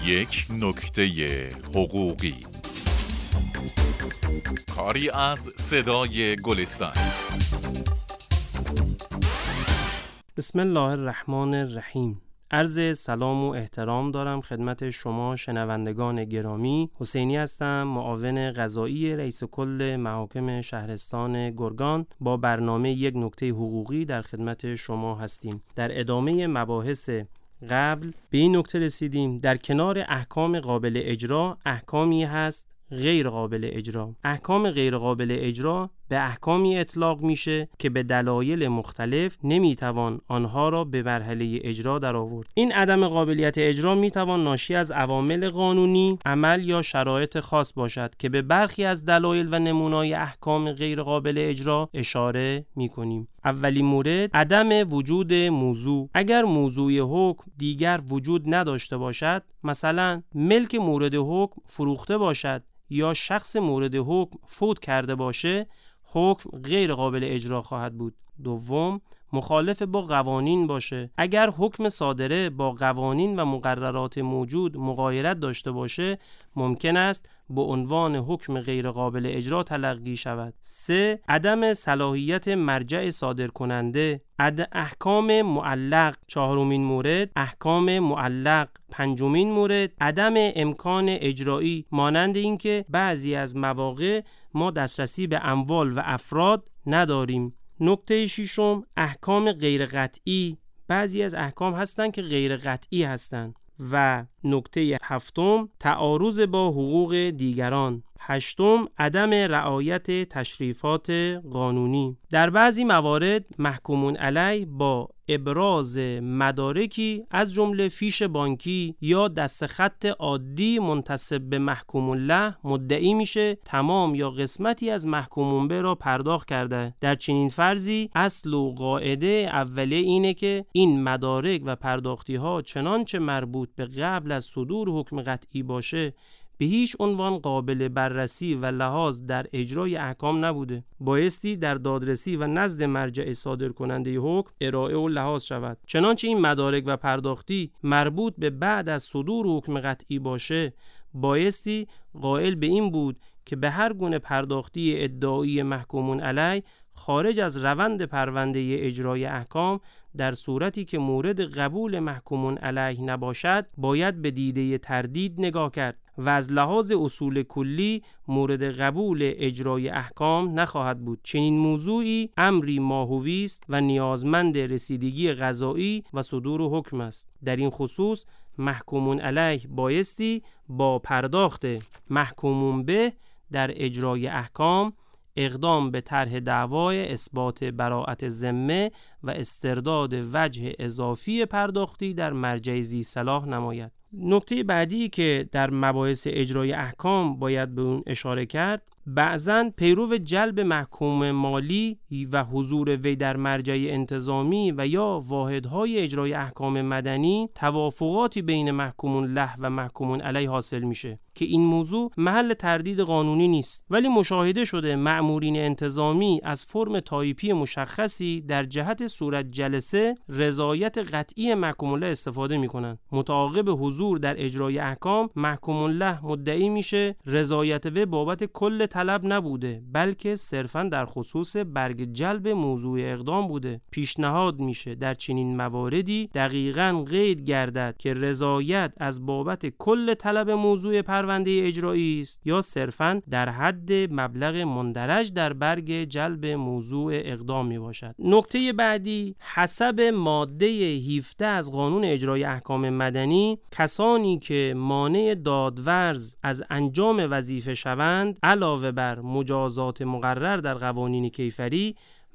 یک نکته حقوقی. کاری از صدای گلستان. بسم الله الرحمن الرحیم. عرض سلام و احترام دارم خدمت شما شنوندگان گرامی. حسینی هستم، معاون قضایی رئیس کل محاکم شهرستان گرگان. با برنامه یک نکته حقوقی در خدمت شما هستیم. در ادامه مباحث قبل به این نکته رسیدیم در کنار احکام قابل اجرا احکامی هست غیر قابل اجرا. احکام غیر قابل اجرا به احکامی اطلاق میشه که به دلایل مختلف نمیتوان آنها را به مرحله اجرا در آورد. این عدم قابلیت اجرا میتوان ناشی از عوامل قانونی، عمل یا شرایط خاص باشد که به برخی از دلایل و نمونای احکام غیر قابل اجرا اشاره میکنیم. اولین مورد عدم وجود موضوع. اگر موضوع حکم دیگر وجود نداشته باشد، مثلا ملک مورد حکم فروخته باشد یا شخص مورد حکم فوت کرده باشه، حکم غیر قابل اجرا خواهد بود. دوم، مخالف با قوانین باشه. اگر حکم صادره با قوانین و مقررات موجود مغایرت داشته باشه، ممکن است به عنوان حکم غیر قابل اجرا تلقی شود. 3. عدم صلاحیت مرجع صادر کننده. احکام معلق. 4مین مورد احکام معلق. 5مین مورد عدم امکان اجرایی، مانند اینکه بعضی از مواقع ما دسترسی به اموال و افراد نداریم. نکته 6 احکام غیر قطعی. بعضی از احکام هستند که غیر قطعی هستند. و نکته 7 تعارض با حقوق دیگران. 8 عدم رعایت تشریفات قانونی. در بعضی موارد محکومون علیه با ابراز مدارکی از جمله فیش بانکی یا دستخط عادی منتسب به محکومون له مدعی میشه تمام یا قسمتی از محکومون به را پرداخت کرده. در چنین فرضی اصل و قاعده اولیه اینه که این مدارک و پرداختی ها چنانچه مربوط به قبل از صدور حکم قطعی باشه به هیچ عنوان قابل بررسی و لحاظ در اجرای احکام نبوده. بایستی در دادرسی و نزد مرجع صادر کننده حکم ارائه و لحاظ شود. چنانچه این مدارک و پرداختی مربوط به بعد از صدور حکم قطعی باشه، بایستی قائل به این بود که به هر گونه پرداختی ادعایی محکومون علیه خارج از روند پرونده اجرای احکام در صورتی که مورد قبول محکومون علیه نباشد باید به دیده تردید نگاه کرد و از لحاظ اصول کلی مورد قبول اجرای احکام نخواهد بود. چنین موضوعی امری ماهوی است و نیازمند رسیدگی قضایی و صدور حکم است. در این خصوص محکومون علیه بایستی با پرداخت محکومون به در اجرای احکام اقدام به طرح دعوای اثبات براءت ذمه و استرداد وجه اضافی پرداختی در مرجع ذی صلاح نماید. نکته بعدی که در مباحث اجرای احکام باید به اون اشاره کرد، بعضاً پیرو جلب محکوم مالی و حضور وی در مرجع انتظامی و یا واحدهای اجرای احکام مدنی توافقاتی بین محکومون له و محکومون علیه حاصل میشه که این موضوع محل تردید قانونی نیست، ولی مشاهده شده مأمورین انتظامی از فرم تایپی مشخصی در جهت صورت جلسه رضایت قطعی محکومون له استفاده میکنن. متعاقب حضور در اجرای احکام محکومون له مدعی میشه رضایت وی بابت کل طلب نبوده، بلکه صرفاً در خصوص برگ جلب موضوع اقدام بوده. پیشنهاد میشه در چنین مواردی دقیقاً قید گردد که رضایت از بابت کل طلب موضوع پرونده اجرایی است یا صرفاً در حد مبلغ مندرج در برگ جلب موضوع اقدام می باشد. نکته بعدی حسب ماده 17 از قانون اجرای احکام مدنی، کسانی که مانع دادورز از انجام وظیفه شوند علاوه بر مجازات مقرر در قوانین کیفری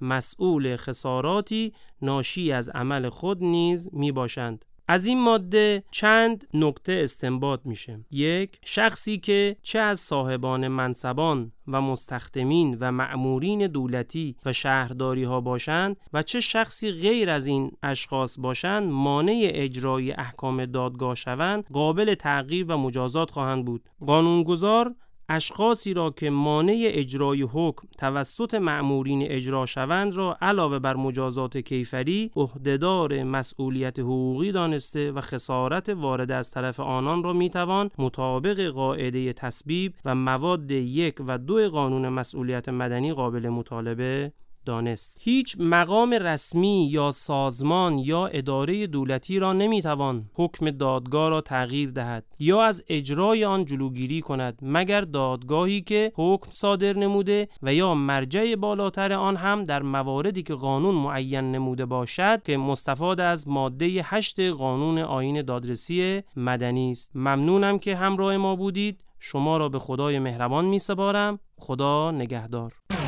مسئول خساراتی ناشی از عمل خود نیز می باشند. از این ماده چند نکته استنباط میشه. 1. شخصی که چه از صاحبان منصبان و مستخدمین و مأمورین دولتی و شهرداری ها باشند و چه شخصی غیر از این اشخاص باشند مانع اجرای احکام دادگاه شوند قابل تعقیب و مجازات خواهند بود. قانونگذار اشخاصی را که مانع اجرای حکم توسط مأمورین اجرا شوند را علاوه بر مجازات کیفری عهدهدار مسئولیت حقوقی دانسته و خسارت وارد از طرف آنان را میتوان مطابق قاعده تسبیب و مواد 1 و 2 قانون مسئولیت مدنی قابل مطالبه دانست. هیچ مقام رسمی یا سازمان یا اداره دولتی را نمیتوان حکم دادگاه را تغییر دهد یا از اجرای آن جلوگیری کند مگر دادگاهی که حکم صادر نموده و یا مرجع بالاتر آن هم در مواردی که قانون معین نموده باشد که مستفاد از ماده 8 قانون آیین دادرسی مدنی است. ممنونم که همراه ما بودید. شما را به خدای مهربان می‌سپارم. خدا نگهدار.